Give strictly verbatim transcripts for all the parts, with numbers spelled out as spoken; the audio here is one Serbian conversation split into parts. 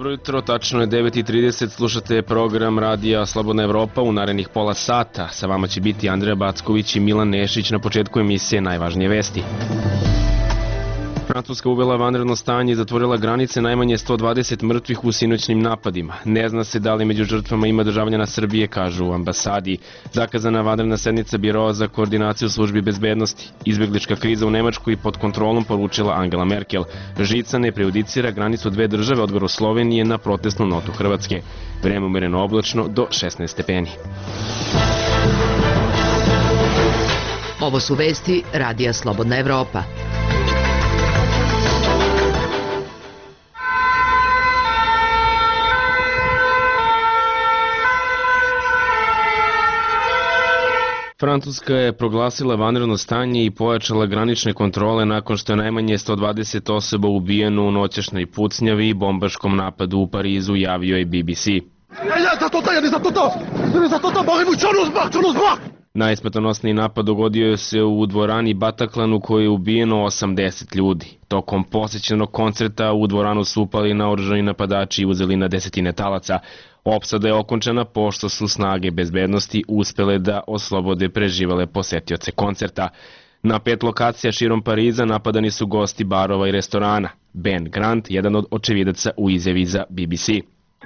Dobro jutro, tačno je devet i trideset, slušate program Radija Slobodna Evropa u narednih pola sata. Sa vama će biti Andreja Backović i Milan Nešić. Na početku emisije najvažnije vesti. Francuska uvela vanredno stanje i zatvorila granice, najmanje sto dvadeset mrtvih u sinoćnim napadima. Ne zna se da li među žrtvama ima državljana Srbije, kažu u ambasadi. Zakazana vanredna sednica Biroa za koordinaciju službi bezbednosti. Izbeglička kriza u Nemačkoj pod kontrolom, poručila Angela Merkel. Žica ne prejudicira granicu dve države, odgovor Slovenije na protestnu notu Hrvatske. Vreme umereno oblačno do šesnaest stepeni. Ovo su vesti Radija Slobodna Evropa. Francuska je proglasila vanredno stanje i pojačala granične kontrole nakon što je najmanje sto dvadeset osoba ubijeno u noćašnjoj pucnjavi i bombaškom napadu u Parizu, javio je B B C. Najsmrtonosniji napad dogodio se u dvorani Bataclan u kojoj je ubijeno osamdeset ljudi. Tokom posjećenog koncerta u dvoranu su upali naoružani napadači i uzeli na desetine talaca. Opsada je okončana pošto su snage bezbednosti uspele da oslobode preživele posetioce koncerta. Na pet lokacija širom Pariza napadani su gosti barova i restorana. Ben Grant, jedan od očevidaca, u izjavi za B B C.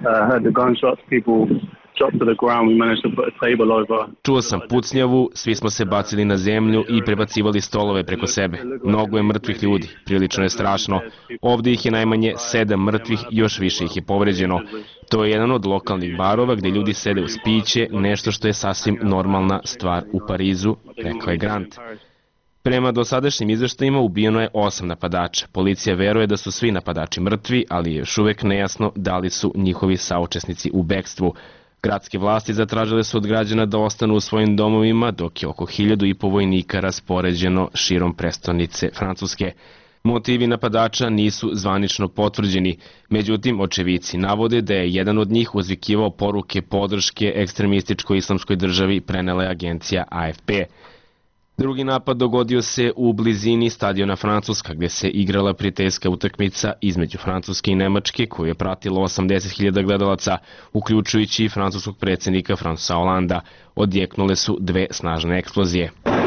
Čuo sam pucnjavu, svi smo se bacili na zemlju i prebacivali stolove preko sebe. Mnogo je mrtvih ljudi, prilično je strašno. Ovdje ih je najmanje sedam mrtvih, još više ih je povređeno. To je jedan od lokalnih barova gdje ljudi sede uz piće, nešto što je sasvim normalna stvar u Parizu, rekao je Grant. Prema dosadašnjim izveštajima ubijeno je osam napadača. Policija veruje da su svi napadači mrtvi, ali je još uvek nejasno da li su njihovi saučesnici u bekstvu. Gradske vlasti zatražile su od građana da ostanu u svojim domovima, dok je oko hiljadu i po vojnika raspoređeno širom prestonice Francuske. Motivi napadača nisu zvanično potvrđeni, međutim očevici navode da je jedan od njih uzvikivao poruke podrške ekstremističkoj islamskoj državi, prenela je agencija A F P. Drugi napad dogodio se u blizini stadiona Francuska, gdje se igrala prijateljska utakmica između Francuske i Nemačke, koju je pratilo osamdeset hiljada gledalaca, uključujući i francuskog predsjednika Françoisa Hollanda. Odjeknule su dve snažne eksplozije.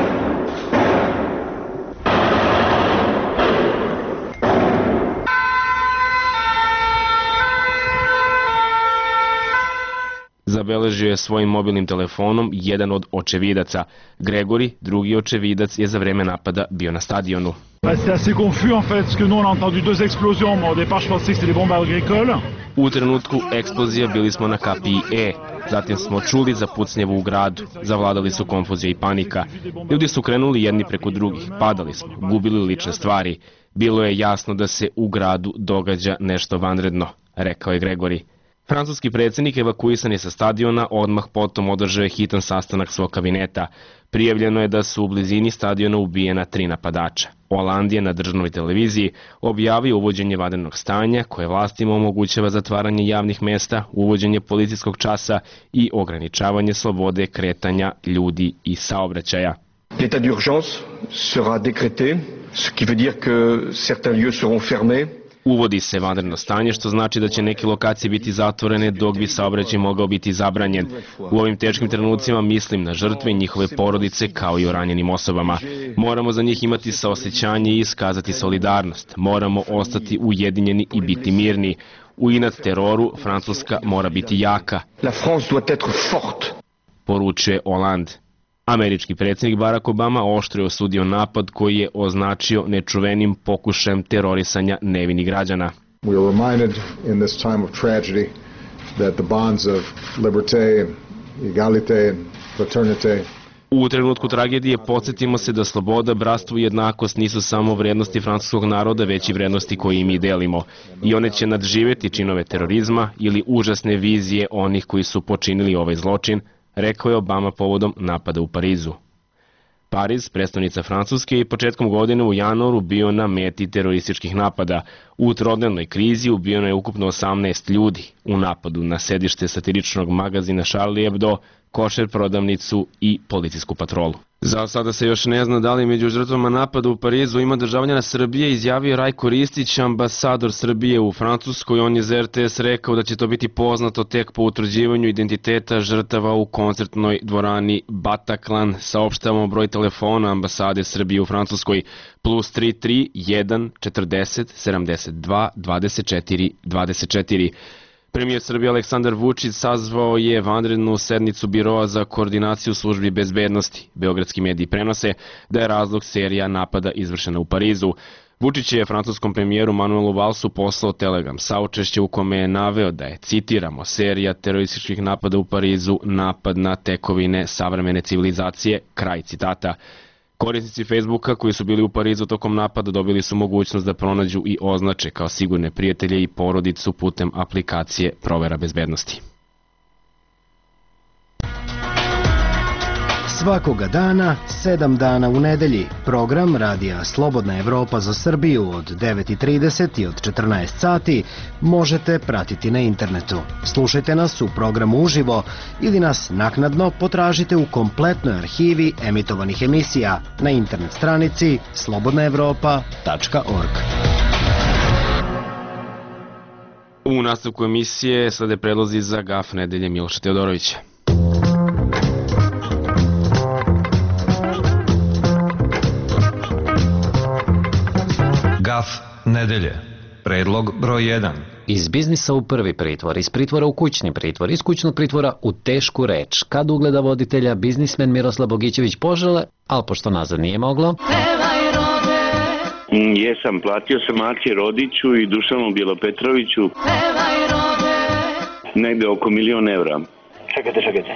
Zabeležio je svojim mobilnim telefonom jedan od očevidaca. Gregori, drugi očevidac, je za vreme napada bio na stadionu. U trenutku eksplozija bili smo na kapiji E. Zatim smo čuli za pucnjevu u gradu. Zavladali su konfuzija i panika. Ljudi su krenuli jedni preko drugih. Padali smo, gubili lične stvari. Bilo je jasno da se u gradu događa nešto vanredno, rekao je Gregori. Francuski predsjednik evakuisan je sa stadiona, odmah potom održao je hitan sastanak svog kabineta. Prijavljeno je da su u blizini stadiona ubijena tri napadača. Hollande je na državnoj televiziji objavio uvođenje vanrednog stanja koje vlastima omogućava zatvaranje javnih mesta, uvođenje policijskog časa i ograničavanje slobode kretanja ljudi i saobraćaja. L'état d'urgence sera décrété, ce qui veut dire que certains lieux seront fermés. Uvodi se vanredno stanje, što znači da će neke lokacije biti zatvorene dok bi saobraćaj mogao biti zabranjen. U ovim teškim trenucima mislim na žrtve i njihove porodice kao i o ranjenim osobama. Moramo za njih imati saosećanje i iskazati solidarnost. Moramo ostati ujedinjeni i biti mirni. U inat teroru Francuska mora biti jaka, poručuje Hollande. Američki predsjednik Barack Obama oštro je osudio napad koji je označio nečuvenim pokušajem terorisanja nevinih građana. We are reminded in this time of tragedy that the bonds of liberté, égalité, fraternité. U trenutku tragedije podsjetimo se da sloboda, bratstvo i jednakost nisu samo vrednosti francuskog naroda, već i vrednosti koje mi delimo. I one će nadživjeti činove terorizma ili užasne vizije onih koji su počinili ovaj zločin, rekao je Obama povodom napada u Parizu. Pariz, predstavnica Francuske, je početkom godine u januaru bio na meti terorističkih napada. U trodnevnoj krizi ubijeno je ukupno osamnaest ljudi. U napadu na sedište satiričnog magazina Charlie Hebdo košer prodavnicu i policijsku patrolu. Za sada se još ne zna da li među žrtvama napada u Parizu ima državljana Srbije, izjavio Rajko Ristić, ambasador Srbije u Francuskoj. On je za R T S rekao da će to biti poznato tek po utvrđivanju identiteta žrtava u koncertnoj dvorani Bataclan. Saopštavamo broj telefona ambasade Srbije u Francuskoj plus tri tri jedan četrdeset sedamdeset dva dvadeset četiri dvadeset četiri. Premijer Srbije Aleksandar Vučić sazvao je vanrednu sednicu Biroa za koordinaciju službi bezbednosti. Beogradski mediji prenose da je razlog serija napada izvršena u Parizu. Vučić je francuskom premijeru Manuelu Valsu poslao telegram saučešće u kome je naveo da je, citiramo, serija terorističkih napada u Parizu napad na tekovine savremene civilizacije, kraj citata. Korisnici Facebooka koji su bili u Parizu tokom napada dobili su mogućnost da pronađu i označe kao sigurne prijatelje i porodicu putem aplikacije provera bezbednosti. Svakoga dana, sedam dana u nedelji, program Radija Slobodna Evropa za Srbiju od devet i trideset i od četrnaest sati možete pratiti na internetu. Slušajte nas u programu uživo ili nas naknadno potražite u kompletnoj arhivi emitovanih emisija na internet stranici slobodna evropa tačka org. U nastavku emisije slede predlozi za gaf nedelje Miloša Teodorovića. Gaf nedelje. Predlog broj jedan. Iz biznisa u prvi pritvor, iz pritvora u kućni pritvor, iz kućnog pritvora u tešku reč. Kad ugleda voditelja biznismen Miroslav Bogićević požele, ali pošto nazad nije moglo... Jesam, platio sam Aci Rodiću i Dušanu Bjelopetroviću negde oko milion evra. Čekajte, čekajte.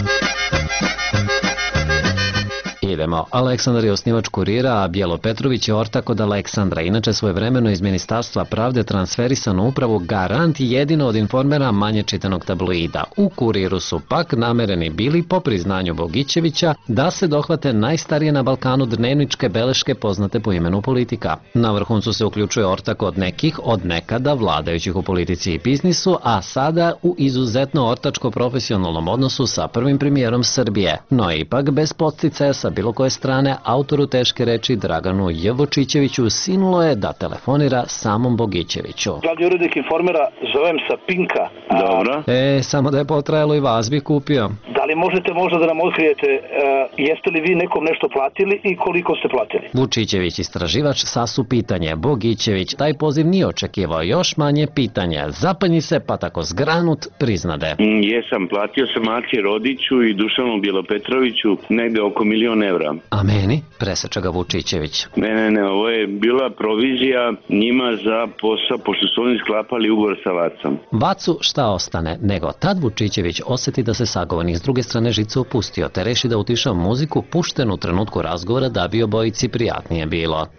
Idemo. Aleksandar je osnivač Kurira, a Bjelopetrović je ortak od Aleksandra. Inače, svojevremeno iz Ministarstva pravde transferisan u upravu Garant, jedino od Informera manje čitanog tabloida. U Kuriru su pak namereni bili, po priznanju Bogićevića, da se dohvate najstarije na Balkanu dnevničke beleške poznate po imenu Politika. Na vrhuncu se uključuje ortak od nekih, od nekada vladajućih u politici i biznisu, a sada u izuzetno ortačko-profesionalnom odnosu sa prvim premijerom Srbije. No ipak, bez podsticaja sa bilo koje strane, autoru teške reči Draganu Jevočićeviću sinulo je da telefonira samom Bogićeviću. Glavni urednik Informera, zovem sa Pinka. Dobro. E, samo da je potrajalo i vas bi kupio. Da li možete možda da nam otkrijete, uh, jeste li vi nekom nešto platili i koliko ste platili? Vučićević, istraživač, sasu pitanje. Bogićević taj poziv nije očekivao, još manje pitanje. Zapanji se, pa tako zgranut, priznade. Mm, jesam, platio sam Aci Rodiću i Dušanu Bjelopetroviću negde oko milion evra. A meni? Preseča ga Vučićević. Ne, ne, ne, ovo je bila provizija njima za posao, pošto su oni sklapali ugovor sa Vacom. Vacu šta ostane, nego tad Vučićević osjeti da se sagovornik s druge strane žice opustio, te reši da utiša muziku puštenu u trenutku razgovora da bi obojici prijatnije bilo.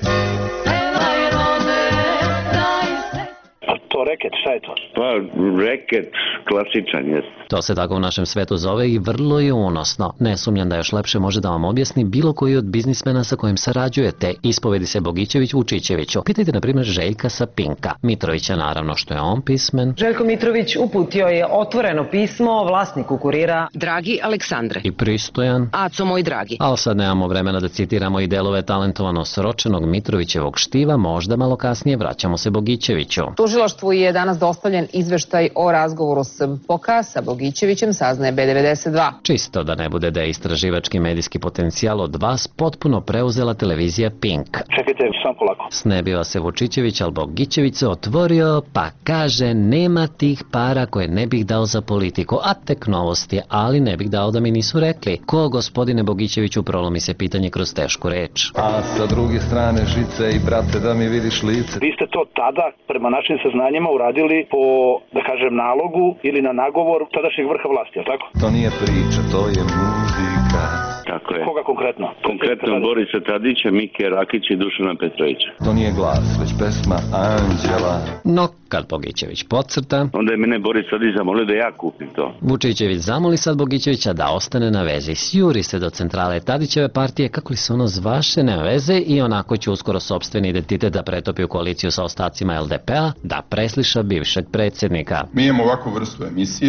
To reket, šta je to? Pa, reket, klasičan jest. To se tako u našem svetu zove i vrlo je unosno. Ne sumnjam da još lepše može da vam objasni bilo koji od biznismena sa kojim sarađujete. Ispovedi se Bogićević Vučićeviću. Pitajte, na primjer, Željka sa Pinka. Mitrovića, naravno, što je on pismen. Željko Mitrović uputio je otvoreno pismo vlasniku Kurira. Dragi Aleksandre. I pristojan. Aco moj dragi. Ali sad nemamo vremena da citiramo i delove talentovano sročenog Mitrovićevog štiva, možda malo kasnije vraćamo se Bogićeviću. Tužilaštvu je danas dostavljen izveštaj o razgovoru S B P O K-a sa Bogićevićem, saznaje B devedeset dva. Čisto da ne bude da je istraživački medijski potencijal od vas potpuno preuzela televizija Pink. Čekajte, sam polako. Snebiva se Vučićević, ali Bogićević se otvorio, pa kaže nema tih para koje ne bih dao za politiku, a tek novosti, ali ne bih dao da mi nisu rekli. Ko, gospodine Bogićeviću, prolomi se pitanje kroz tešku reč. A sa druge strane žice i brate da mi vidiš lice. Vi ste to tada, prema našim saznanjima, uradili po, da kažem, nalogu ili na nagovor tadašnjeg vrha vlasti, je li tako? To nije priča, to je muzika. Tako je. Koga konkretno? Konkretno Borisa Tadića, Mike Rakića i Dušana Petrovića. To nije glas, već pesma Anđela. No, kad Bogićević podcrta... Onda je mene Boris Tadić zamolio da ja kupim to. Vučićević zamoli sad Bogićevića da ostane na vezi. Sjuri se do centrale Tadićeve partije, kako li se ono zvaše, ne veze, i onako će uskoro sopstveni identitet da pretopi u koaliciju sa ostacima L D P-a, da presliša bivšeg predsjednika. Mi imamo ovakvu vrstu emisija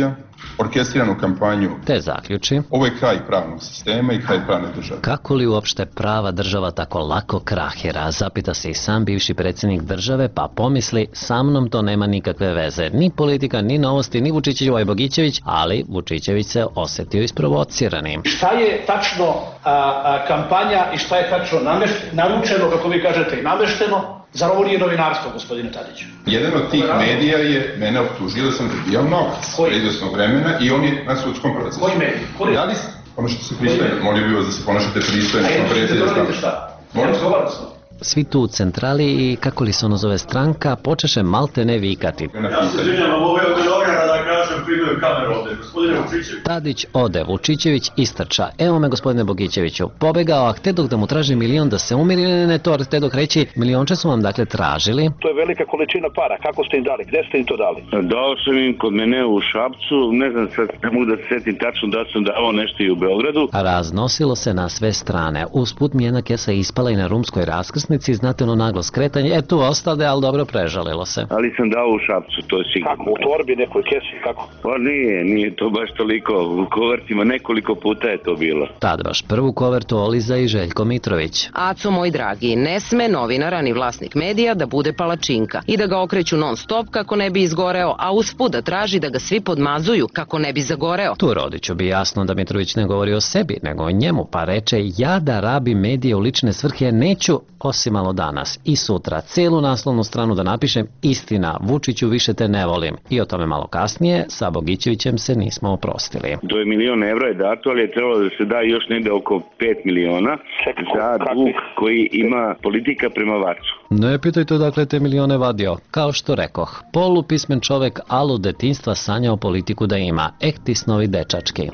orkestriranu kampanju. Te zaključi. Ovo je kraj pravnog sistema i kraj pravne države. Kako li uopšte prava država tako lako krahira? Zapita se i sam bivši predsjednik države, pa pomisli, sa mnom to nema nikakve veze. Ni politika, ni novosti, ni Vučićević i Bogićević, ali Vučićević se osjetio isprovociranim. Šta je tačno a, a, kampanja i šta je tačno namešt, naručeno, kako vi kažete, i namešteno? Zar ovo nije novinarstvo, gospodine Tadiću? Jedan od tih medija je mene optužio da sam dobijao novac pre izvesnog vremena i on je na sudskom procesu. Koji medij? Koji? Da li se ponašate se pristojno? Molio bih vas da se ponašate pristojno. A jedno ćete doradite šta? Ja razgovaram s vam. Svi tu u centrali i, kako li se ono zove, stranka, počeše malte ne vikati. Ja se izvinjam, ovo je od Beograda da kažem, primaju kameru ovde. Gospodine Vučićević. Tadić ode, Vučićević istrča. Evo me, gospodine Bogićeviću, pobegao, a htedok da mu traži milion da se umiri, ne, ne, to htedok reći, milionče su vam dakle tražili. To je velika količina para, kako ste im dali, gde ste im to dali? Dao sam im kod mene u Šapcu, ne znam sad, ne mogu da se setim tačno da sam dao nešto i u Beogradu. Raznosilo se na sve strane. Usput mi jedna kesa ispala i na rumskoj raskrsnici, znate ono naglo skretanje, e tu ostade, ali dobro prežalilo se. Ali sam dao u Šapcu, to je sigurno. Kako, u torbi nekoj kesi, kako? Pa nije, nije to baš toliko, u kovertima nekoliko puta je to bilo. Tad baš prvu kovertu oliza i Željko Mitrović. Aco moj dragi, ne sme novinara ni vlasnik medija da bude palačinka i da ga okreću non stop kako ne bi izgoreo, a usput da traži da ga svi podmazuju kako ne bi zagoreo. Tu Rodiću bi jasno da Mitrović ne govori o sebi, nego o njemu, pa reče ja da rabim medije u lične svrhe neću, osim malo danas i sutra celu naslovnu stranu da napišem istina, Vučiću više te ne volim. I o tome malo kasnije, sa Bogićevićem se nismo oprostili. To je milion evra je dato, ali je trebalo da se da još negde oko pet miliona za dug koji ima politika prema Varcu. Ne pitajte odakle te milione vadio. Kao što rekoh, polupismen čovek, ali u detinjstva sanjao politiku da ima. Ekti snovi dečački.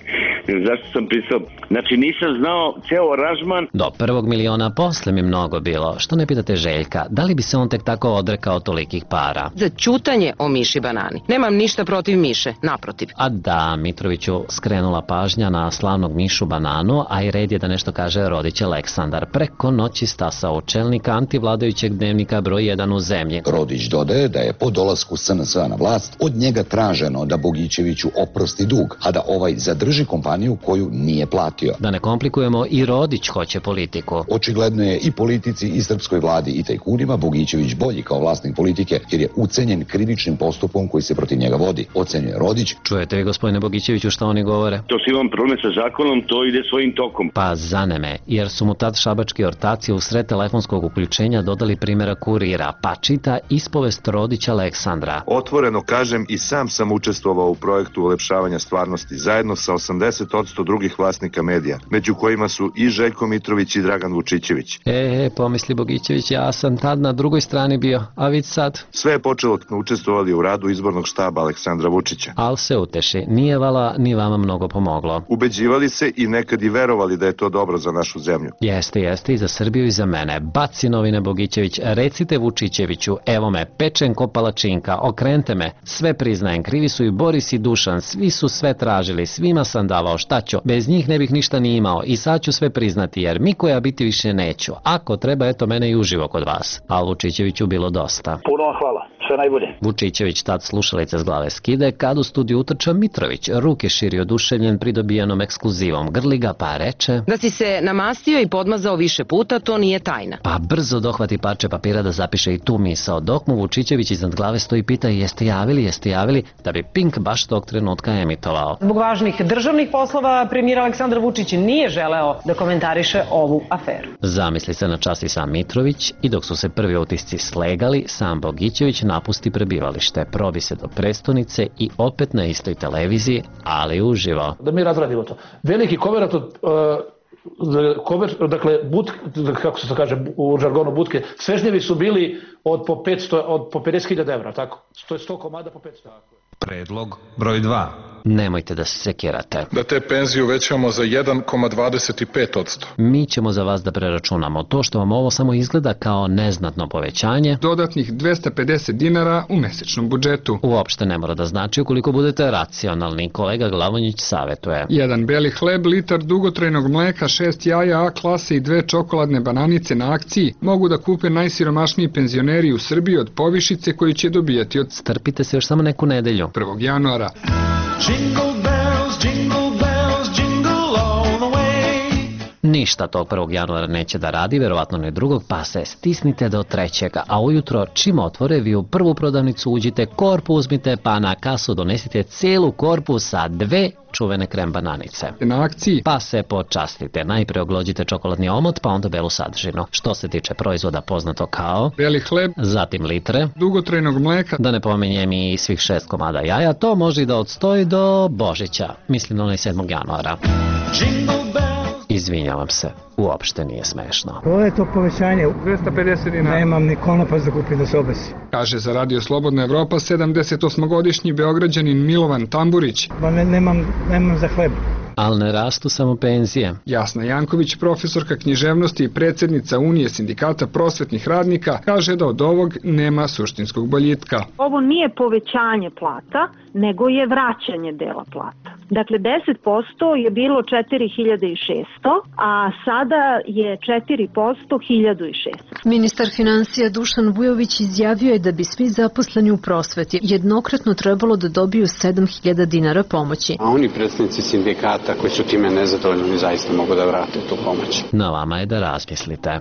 Zašto sam pisao? Znači nisam znao ceo aranžman. Do prvog miliona posle mi mnogo bilo. Što ne pitate Željka, da li bi se on tek tako odrekao tolikih para? Za ćutanje o Miši Banani. Nemam ništa protiv Miše, naprotiv. A da, Mitroviću skrenula pažnja na slavnog Mišu Bananu, a i red je da nešto kaže Rodić Aleksandar. Preko noći stasao čelnika antivladajućeg dnevnika broj jedan u zemlji. Rodić dodaje da je po dolasku S N S-a na vlast od njega traženo da Bogićeviću oprosti dug, a da ovaj zadrži kompaniju koju nije platio. Da ne komplikujemo, i Rodić hoće politiku. Očigledno je i politici i srpskoj vladi i tajkunima Bogićević bolji kao vlasnik politike jer je ucenjen krivičnim postupkom koji se protiv njega vodi. Ocenjuje Rodić. Čujete vi, gospodine Bogićeviću, šta oni govore? To si imam problem sa zakonom, to ide svojim tokom. Pa zaneme, jer su mu tad šabački ortaci u sred telefonskog uključenja dodali primjera kurira, pa čita ispovest Rodića Aleksandra. Otvoreno kažem, i sam sam učestvovao u projektu ulepšavanja stvarnosti zajedno sa osamdeset posto drugih vlasnika medija, među kojima su i Željko Mitrović i Dragan Vučićević. E, e, pomisli Bogićević, ja sam tad na drugoj strani bio, a vid sad. Sve je počelo kad smo učestvovali u radu izbornog štaba Aleksandra Vučića. Al se uteši, nije vala ni vama mnogo pomoglo. Ubeđivali se i nekad i verovali da je to dobro za našu zemlju. Jeste, jeste, i za Srbiju i za mene. Baci novine Bogićević, recite Vučićeviću, evo me, pečen ko palačinka, okrente me, sve priznajem, krivi su i Boris i Dušan, svi su sve tražili, svima sam davao, šta ću, bez njih ne bih ništa ni imao i sad ću sve priznati jer Mikoja biti više neću. Ako treba, eto mene i uživo kod vas. A Vučićeviću bilo dosta. Puno vam hvala, sve najbolje. Vučićević tad slušalice s glave skide kad u studiju utrča Mitrović, ruke širi oduševljen pridobijenom ekskluzivom, grli ga pa reče: Da si se namastio i podmazao više puta, to nije tajna. Pa brzo dohvati parče papira da zapiše i tu misao, dok mu Vučićević iznad glave stoji pita jeste javili, jeste javili, da bi Pink baš tog trenutka emitovao. Zbog važnih državnih poslova premijer Aleksandar Vučić nije želeo da komentariše ovu aferu. Zamisli se na čas i sam Mitrović i dok su se prvi utisci slegali, sam Bogićević napusti prebivalište, probi se do prestonice i opet na istoj televiziji, ali uživo. Da mi razradimo to. Veliki koverat od... Uh... Kover, dakle, but, kako se to kaže u žargonu butke, svežnjevi su bili od po petsto, od po pedeset hiljada evra, tako? To je sto komada po petsto. Predlog broj dva. Nemojte da se sekirate. Da te penzije uvećamo za jedan zarez dvadeset pet posto. Mi ćemo za vas da preračunamo to što vam ovo samo izgleda kao neznatno povećanje. Dodatnih dvesta pedeset dinara u mesečnom budžetu. Uopšte ne mora da znači ukoliko budete racionalni, kolega Glavonjić savetuje. Jedan beli hleb, litar dugotrajnog mleka, šest jaja A klase i dve čokoladne bananice na akciji mogu da kupe najsiromašniji penzioneri u Srbiji od povišice koju će dobijati od... Strpite se još samo neku nedelju. prvog januara. Jingle bells, jingle bells, jingle all the way. Ništa tog prvog januara neće da radi, verovatno ne drugog, pa se stisnite do trećega, a ujutro čim otvore vi u prvu prodavnicu uđite, korpu uzmite, pa na kasu donesite celu korpu sa dve čuvene krem bananice. Na akciji. Pa se počastite, najpre oglođite čokoladni omot, pa onda belu sadržinu. Što se tiče proizvoda poznato kao beli hleb, zatim litre dugotrajnog mleka, da ne pomenjem i svih šest komada jaja, to može i da odstoji do Božića, mislim na onaj sedmog januara. Izvinjavam se, uopšte nije smešno. Ovo je to povećanje. dvesta pedeset dinara. Nemam ni konopac da kupim da se obesi. Kaže za Radio Slobodna Evropa sedamdesetosmogodišnji Beograđanin Milovan Tamburić. Ba ne, nemam, nemam za hleb. Ali ne rastu samo penzije. Jasna Janković, profesorka književnosti i predsjednica Unije sindikata prosvetnih radnika, kaže da od ovog nema suštinskog boljitka. Ovo nije povećanje plata, nego je vraćanje dela plata. Dakle, deset posto je bilo četiri hiljade šesto, a sada je četiri posto hiljadu šesto. Ministar financija Dušan Vujović izjavio je da bi svi zaposleni u prosveti jednokratno trebalo da dobiju sedam hiljada dinara pomoći. A oni predstavnici sindikata koji su time nezadovoljni zaista mogu da vrate tu pomoć. Na vama je da razmislite.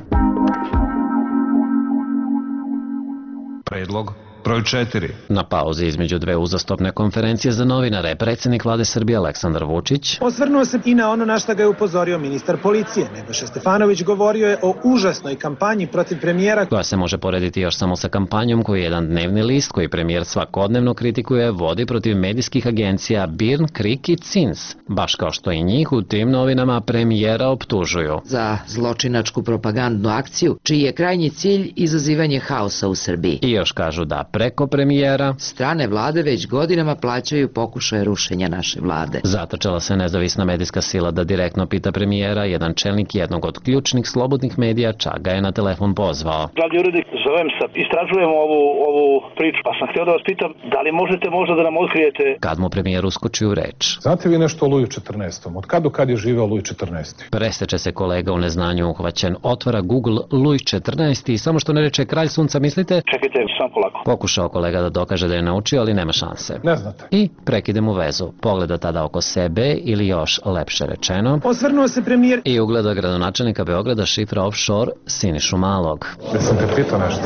Predlog broj četiri. Na pauzi između dve uzastopne konferencije za novinare, predsjednik vlade Srbije Aleksandar Vučić osvrnuo se i na ono na šta ga je upozorio ministar policije. Nebojša Stefanović govorio je o užasnoj kampanji protiv premijera, koja se može porediti još samo sa kampanjom koju jedan dnevni list koji premijer svakodnevno kritikuje vodi protiv medijskih agencija B I R N, Krik i C I N S, baš kao što i njih u tim novinama premijera optužuju za zločinačku propagandnu akciju, čiji je krajnji cilj izazivanje haosa u Srbiji. I još kažu da preko premijera strane vlade već godinama plaćaju pokušaje rušenja naše vlade. Zatrčala se nezavisna medijska sila da direktno pita premijera, jedan čelnik jednog od ključnih slobodnih medija čak ga je na telefon pozvao. Glavni urednik, zovem se, istražujemo ovu, ovu priču, pa sam htio da vas pitam da li možete možda da nam otkrijete. Kad mu premijer uskoči u reč. Znate vi nešto o Luju četrnaestom? Od kad do kad je živeo Luj četrnaesti? Preseče se kolega u neznanju uhvaćen, otvara Google Luj četrnaesti i samo što ne reče kralj sunca, mislite? Čekajte, sam polako. Pokušao kolega da dokaže da je naučio, ali nema šanse. Ne znate. I prekide mu vezu. Pogleda tada oko sebe ili još lepše rečeno. Osvrnuo se premijer i ugleda gradonačelnika Beograda šifra offshore Sinišu Malog. Jesam te pitao nešto?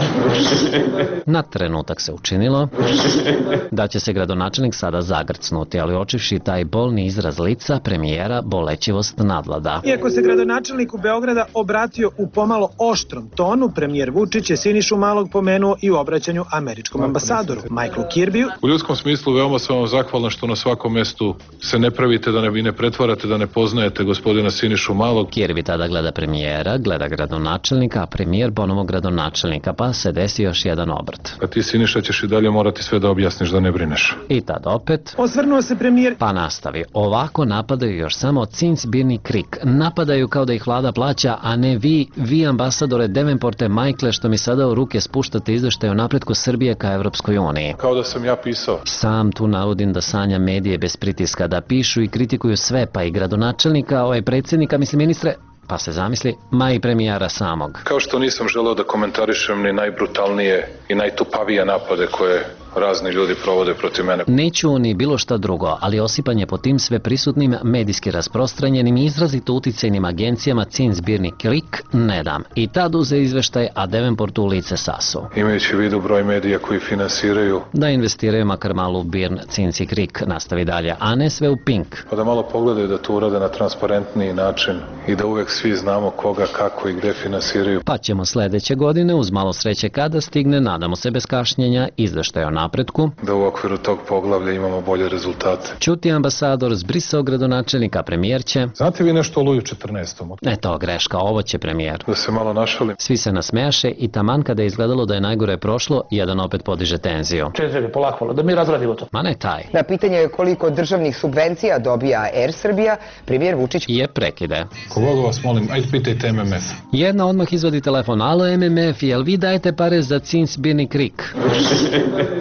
Na trenutak se učinilo da će se gradonačelnik sada zagrcnuti, ali očivši taj bolni izraz lica, premijera bolećivost nadvlada. Iako se gradonačelniku Beograda obratio u pomalo oštrom tonu, premijer Vučić je Sinišu Malog pomenuo i u obraćanju američkom ambasadoru Michaelu Kirbiju. U ljudskom smislu veoma sam vam zahvalan što na svakom mestu se ne pravite, da ne, ne pretvarate, da ne poznajete gospodina Sinišu Malog. Kirbi tada gleda premijera, gleda gradonačelnika, a premijer ponovo gradonačelnika, pa se desi još jedan obrt. A ti Siniša ćeš i dalje morati sve da objasniš, da ne brineš. I tad opet osvrnuo se premijer pa nastavi. Ovako napadaju još samo C I N S, B I R N i Krik. Napadaju kao da ih vlada plaća, a ne vi, vi ambasadore Devenporte Majkle, što mi sada u ruke spuštate izveštaj o napretku Srbije ka Evropskoj uniji. Kao da sam ja pisao. Sam tu navodim da sanja medije bez pritiska, da pišu i kritikuju sve, pa i gradonačelnika, ovaj predsjednika, mislim ministre, pa se zamisli, ma i premijera samog. Kao što nisam želeo da komentarišem ni najbrutalnije i najtupavije napade koje razni ljudi provode protiv mene. Neću ni bilo šta drugo, ali osipanje po tim sve prisutnim, medijski rasprostranjenim i izrazito uticajnim agencijama C I N S, B I R N i Krik ne dam. I tad uze izveštaj, a Devenportu u lice sasu. Imajući u vidu broj medija koji finansiraju, da investiraju makar malo u B I R N, C I N S i Krik, nastavi dalje, a ne sve u Pink. Pa da malo pogledaju da to urade na transparentniji način i da uvek svi znamo koga, kako i gde finansiraju. Pa ćemo sledeće godine, uz malo sreće kada stigne, nadamo se bez kašnjenja, izveštaj o napretku, da u okviru tog poglavlja imamo bolje rezultate. Ćuti ambasador, zbrisao gradonačelnika, premijer će. Znate vi nešto o Luju četrnaestom? Eto, greška, ovo će premijer. Da se malo našalim. Svi se nasmejaše i taman kada je izgledalo da je najgore prošlo, jedan opet podiže tenziju. Četiri, polako, da mi razradimo to. Ma ne taj. Na pitanje koliko državnih subvencija dobija Air Srbija, premijer Vučić je prekide. Koga vas molim, ajde pitajte M M F. Jedna odmah izvadi telefon, alo M M F, jel vi dajete pare za C I N S, B I R N i Krik?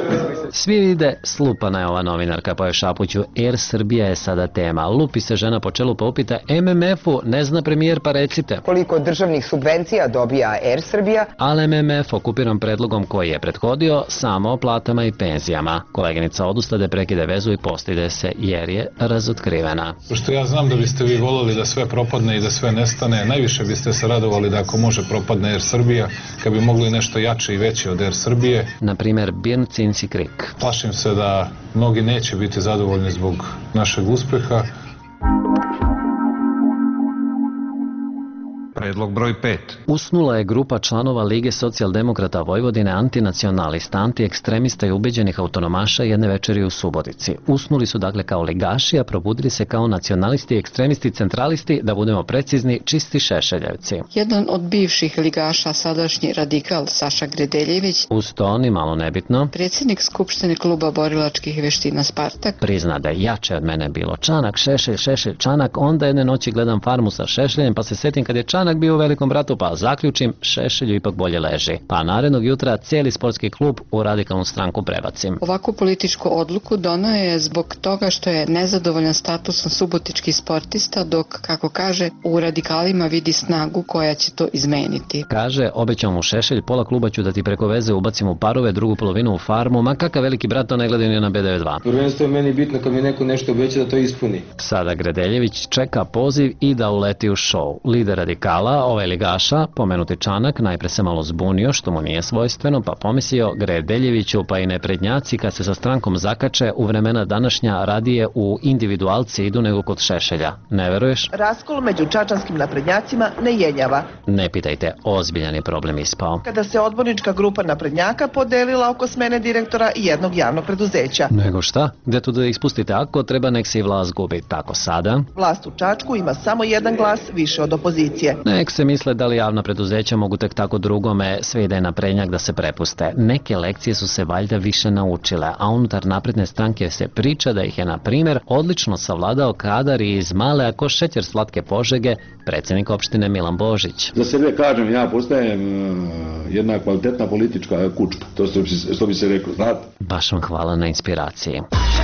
Svi vide, slupana je ova novinarka po Šapuću. Air Srbija je sada tema. Lupi se žena po čelu pa upita M M F-u, ne zna premijer pa recite. Koliko državnih subvencija dobija Air Srbija? Ali M M F okupiran predlogom koji je prethodio samo o platama i penzijama. Koleginica odustade, prekide vezu i postide se jer je razotkrivena. Pošto ja znam da biste vi volili da sve propadne i da sve nestane, najviše biste se radovali da ako može propadne Air Srbija, kad bi mogli nešto jače i veće od Air Srbije. Na primer Birn Cincy Creek. Plašim se da mnogi neće biti zadovoljni zbog našeg uspeha. Predlog broj pet. Usnula je grupa članova Lige socijaldemokrata Vojvodine, antinacionalista, antiekstremista i ubeđenih autonomaša jedne večeri u Subotici. Usnuli su dakle kao ligaši, a probudili se kao nacionalisti, ekstremisti, centralisti, da budemo precizni, čisti šešeljevci. Jedan od bivših ligaša, sadašnji radikal Saša Gredeljević, uz to ni malo nebitno, predsjednik Skupštine kluba borilačkih veština Spartak, prizna da je jače od mene bilo Čanak, Šešelj, Šešelj, Čanak, onda jedne noći gledam Farmu sa Šešeljem, pa se setim kad je Čanak bio u Velikom bratu, pa zaključim, Šešelju ipak bolje leži. Pa narednog jutra cijeli sportski klub u radikalnu stranku prebacim. Ovakvu političku odluku donao je zbog toga što je nezadovoljan statusom subotičkih sportista, dok, kako kaže, u radikalima vidi snagu koja će to izmeniti. Kaže, obećao mu Šešelj, pola kluba ću da ti preko veze ubacim u parove, drugu polovinu u Farmu, ma kakav veliki brat, to ne gledaju ni na B devedeset dva. Prvenstvo je meni bitno kad mi neko nešto obeća da to ispuni. Sada Gredeljević čeka poziv i da uleti u šou. Lider radikala, ovaj ligaša, pomenuti Čanak, najpre se malo zbunio, što mu nije svojstveno, pa pomislio Gredeljeviću, pa i neprednjaci kad se sa strankom zakače u vremena današnja radije u individualci idu nego kod Šešelja. Ne veruješ? Raskol među čačanskim naprednjacima ne jenjava. Ne pitajte, ozbiljan je problem ispao. Kada se odbornička grupa naprednjaka podelila oko smene direktora i jednog javnog preduzeća. Nego šta? Gde tu da ispustite ako treba, nek se i vlast gubi. Tako sada? Vlast u Čačku ima samo jedan glas više od opozicije. Nek se misle da li javna preduzeća mogu tek tako drugome sve ide na prednjak da se prepuste. Neke lekcije su se valjda više naučile, a unutar napredne stranke se priča da ih je, na primjer, odlično savladao kadar iz male ako šećer slatke Požege, predsjednik opštine Milan Božić. Za sebe kažem, ja postajem jedna kvalitetna politička kučka, to što bi se reklo, znate. Baš vam hvala na inspiraciji.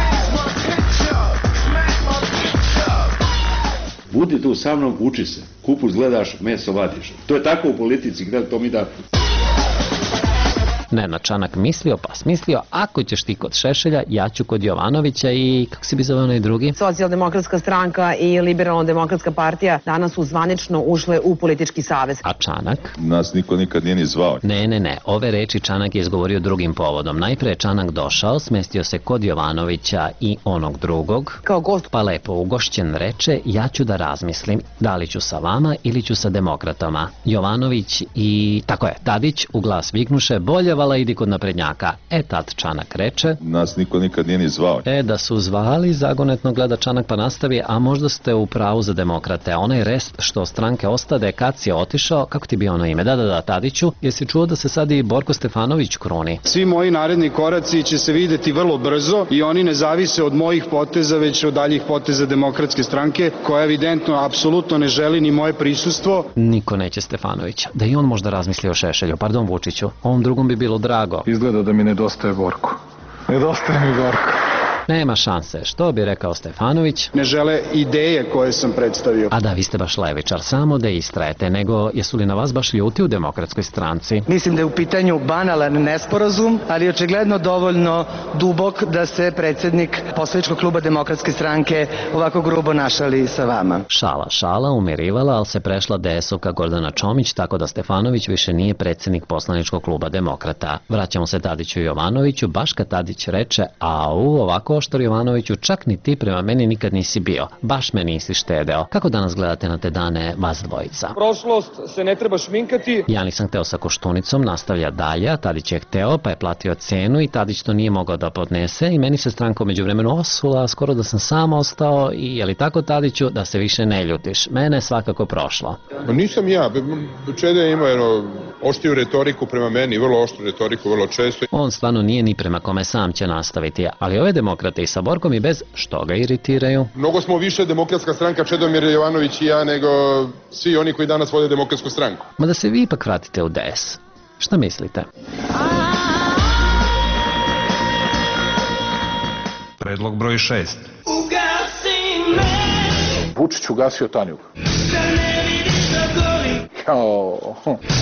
Budi tu sa mnom, uči se. Kupus gledaš, meso vadiš. To je tako u politici, gdje to mi da... Nenad Čanak mislio pa smislio, ako ćeš ti kod Šešelja, ja ću kod Jovanovića i kako si bi zove onaj drugi? Socijaldemokratska stranka i Liberalno-demokratska partija danas su zvanično ušle u politički savez. A Čanak? Nas niko nikad nije ni zvao. Ne, ne, ne, ove reči Čanak je izgovorio drugim povodom. Najpre je Čanak došao, smestio se kod Jovanovića i onog drugog. Kao gost. Pa lepo ugošćen reče, ja ću da razmislim, da li ću sa vama ili ću sa demokratama. Jovanović i, tako je, Tadić u glas viknuše, bolje vala idi kod naprednjaka. E tad Čanak reče, nas niko nikad nije ni zvao. E da su zvali, zagonetno gleda Čanak pa nastavi, a možda ste u pravu za demokrate. Onaj rest što stranke ostade kad si otišao, kako ti bi ono ime? Da, da, da, Tadiću, jesi čuo da se sad i Borko Stefanović kruni? Svi moji naredni koraci će se videti vrlo brzo i oni ne zavise od mojih poteza, već od daljih poteza demokratske stranke, koja evidentno apsolutno ne želi ni moje prisustvo. Niko neće Stefanovića. Da i on možda razmisli o Šešelju, pardon Vučiću, ovom drugom bi bilo drago. Izgleda da mi nedostaje Borko. Nedostaje mi Borko. Nema šanse, što bi rekao Stefanović? Ne žele ideje koje sam predstavio. A da, vi ste baš levičar, samo da istrajete, nego jesu li na vas baš ljuti u demokratskoj stranci? Mislim da je u pitanju banalan nesporazum, ali očigledno dovoljno dubok da se predsjednik poslaničkog kluba demokratske stranke ovako grubo našali sa vama. Šala, šala, umirivala, ali se prešla D S-ovka Gordana Čomić, tako da Stefanović više nije predsjednik poslaničkog kluba demokrata. Vraćamo se Tadiću i Jovanoviću, baš kad Tadić reče, au, ovako oštar Jovanoviću, čak ni ti prema meni nikad nisi bio. Baš me nisi štedeo. Kako danas gledate na te dane vas dvojica? Prošlost se ne treba šminkati. Ja nisam hteo sa Koštunicom, nastavlja dalje, a Tadić je hteo, pa je platio cenu i Tadić to nije mogao da podnese i meni se stranka umeđu vremenu osula, skoro da sam sam ostao i je li tako Tadiću, da se više ne ljutiš? Mene je svakako prošlo. Nisam ja, Čede ima jedno oštriju retoriku prema meni, vrlo oštru retoriku, vrlo često. On stvarno nije ni prema kome sam će nastaviti, ali ove demokrate i sa Borkom i bez, što ga iritiraju? Mnogo smo više demokratska stranka, Čedomir Jovanović i ja, nego svi oni koji danas vode demokratsku stranku. Ma da se vi ipak vratite u D S. Šta mislite? Predlog broj šest. Vučić ugasio Tanjug. Jao.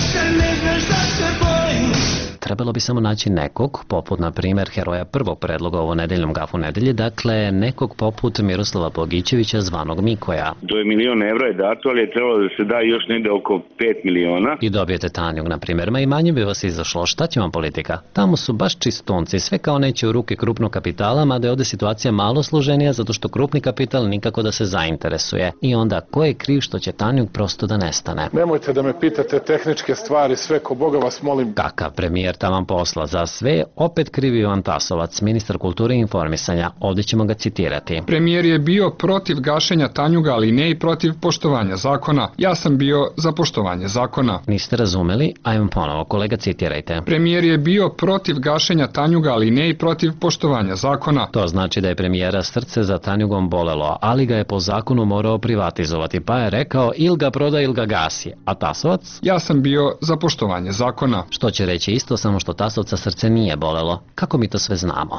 Trebalo bi samo naći nekog, poput na primjer heroja prvog predloga ovo nedeljnom Gafu nedelje, dakle nekog poput Miroslava Bogićevića zvanog Mikoja. To je milion evra je dato, ali je trebalo da se da još negde oko pet miliona. I dobijete Tanjug, na primjer, ma i manje bi vas izašlo. Šta će vam politika? Tamo su baš čistunci, sve kao neće u ruke krupnog kapitala, mada je ovde situacija malo složenija zato što krupni kapital nikako da se zainteresuje. I onda, ko je kriv što će Tanjug prosto da nestane? Nemojte da me pitate tehničke stvari, sve ko Boga vas molim. Kakav premijer taman posla za sve, opet krivi Ivan Tasovac, ministar kulture i informisanja. Ovdje ćemo ga citirati. Premijer je bio protiv gašenja Tanjuga, ali ne i protiv poštovanja zakona. Ja sam bio za poštovanje zakona. Niste razumeli? Ajmo ponovo, kolega, citirajte. Premijer je bio protiv gašenja Tanjuga, ali ne i protiv poštovanja zakona. To znači da je premijera srce za Tanjugom bolelo, ali ga je po zakonu morao privatizovati, pa je rekao il ga proda il ga gasi. A Tasovac? Ja sam bio za poštovanje zakona. Što će reći isto, samo što Tasovca srce nije bolelo. Kako mi to sve znamo?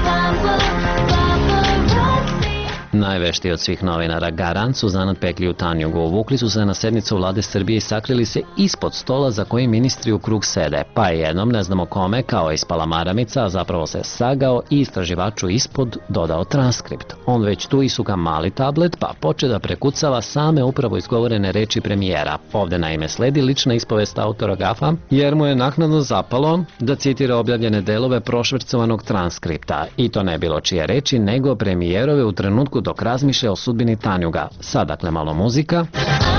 Najveštiji od svih novinara, garant su zanat petlji u Tanjugu. Uvukli su se na sednicu vlade Srbije i sakrili se ispod stola za koji ministri u krug sede. Pa je jednom, ne znamo kome, kao ispala maramica, a zapravo se sagao i istraživaču ispod dodao transkript. On već tu isuka mali tablet, pa poče da prekucava same upravo izgovorene reči premijera. Ovde naime sledi lična ispovest autora Gafa, jer mu je naknadno zapalo da citira objavljene delove prošvercovanog transkripta. I to ne bilo čije reči, nego premijerove u trenutku dok razmišlja o sudbini Tanjuga. Sad, dakle, malo muzika.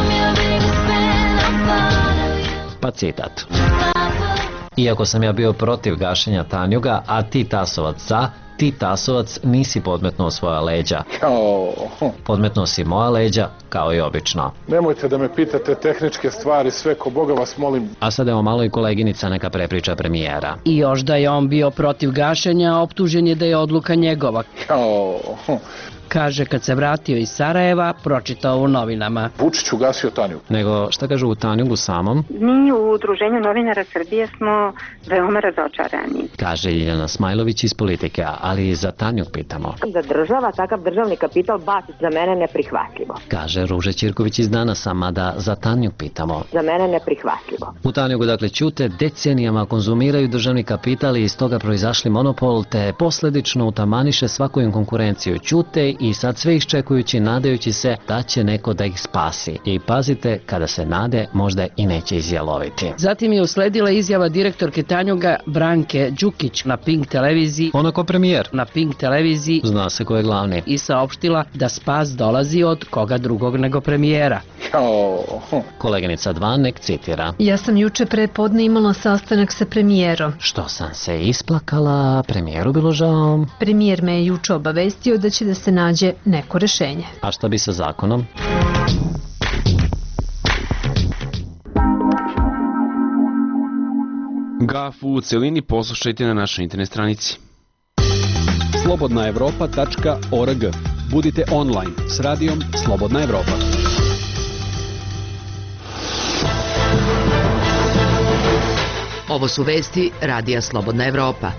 Pa citat. Iako sam ja bio protiv gašenja Tanjuga, a ti Tasovac za, ti Tasovac nisi podmetnuo svoja leđa. Podmetnuo si moja leđa, kao i obično. Nemojte da me pitate tehničke stvari, sve ko Boga vas molim. A sad evo malo i koleginica neka prepriča premijera. I još da je on bio protiv gašenja, optužen je da je odluka njegova. Kaže kad se vratio iz Sarajeva, pročitao u novinama. Vučić ugasio Tanjug. Nego šta kažu u Tanjugu samom? Mi u Udruženju novinara Srbije smo veoma razočarani. Kaže Ljiljana Smajlović iz Politike, ali i za Tanjug pitamo. Da država takav državni kapital baci, za mene neprihvatljivo. Kaže Ruža Ćirković iz Danasa, mada za Tanjug pitamo. Za mene neprihvatljivo. U Tanjugu dakle ćute, decenijama konzumiraju državni kapital i iz toga proizašli monopol, te posledično utamaniše svaku im konkurenciju. Ćute i sad sve iščekujući, nadajući se da će neko da ih spasi. I pazite, kada se nade, možda i neće izjaloviti. Zatim je usledila izjava direktorke Tanjuga Branke Đukić na Pink televiziji. Ona ko premijer. Na Pink televiziji. Zna se ko je glavni. I saopštila da spas dolazi od koga drugog nego premijera. Koleginica dva nek citira. Ja sam juče pre podne imala sastanak sa premijerom. Što sam se isplakala, premijeru bilo žao. Premijer me je juče obavestio da će da se nađe neko rešenje. A šta bi sa zakonom? Gafu u celini poslušajte na našoj internet stranici. slobodna evropa tačka org. Budite online s radijom Slobodna Evropa. Ovo su vesti Radija Slobodna Evropa.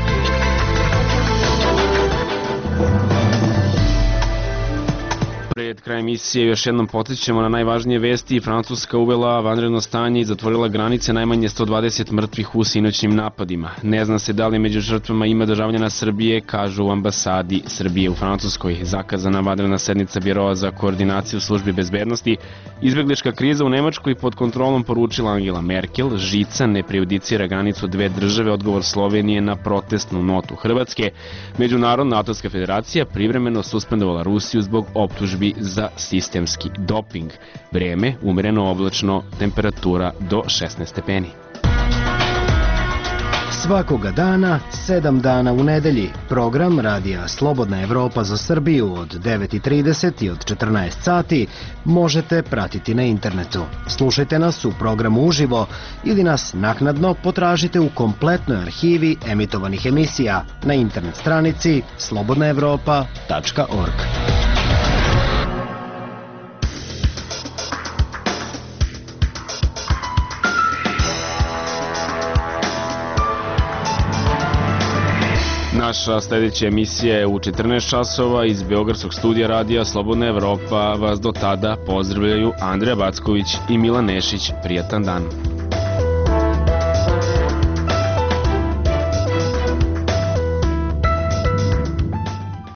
Pred krajem emisije još jednom podsjećamo na najvažnije vesti. Francuska uvela vanredno stanje i zatvorila granice, najmanje sto dvadeset mrtvih u sinoćnim napadima. Ne zna se da li među žrtvama ima državljana Srbije, kažu u ambasadi Srbije u Francuskoj. Zakazana vanredna sednica Biroa za koordinaciju službi bezbednosti. Izbeglička kriza u Nemačkoj pod kontrolom, poručila Angela Merkel. Žica ne prejudicira granicu dve države, odgovor Slovenije na protestnu notu Hrvatske. Međunarodna atomska federacija privremeno suspendovala Rusiju zbog optužbi za sistemski doping. Vreme, umereno oblačno, temperatura do šesnaest stepeni. Svakoga dana, sedam dana u nedelji, program Radija Slobodna Evropa za Srbiju od devet i trideset i od četrnaest sati možete pratiti na internetu. Slušajte nas u programu uživo ili nas naknadno potražite u kompletnoj arhivi emitovanih emisija na internet stranici slobodna evropa tačka org. Naš naša sledeća emisija je u četrnaest časova iz Beogradskog studija radija Slobodna Evropa. Vas do tada pozdravljaju Andreja Backović i Milan Nešić. Prijatan dan.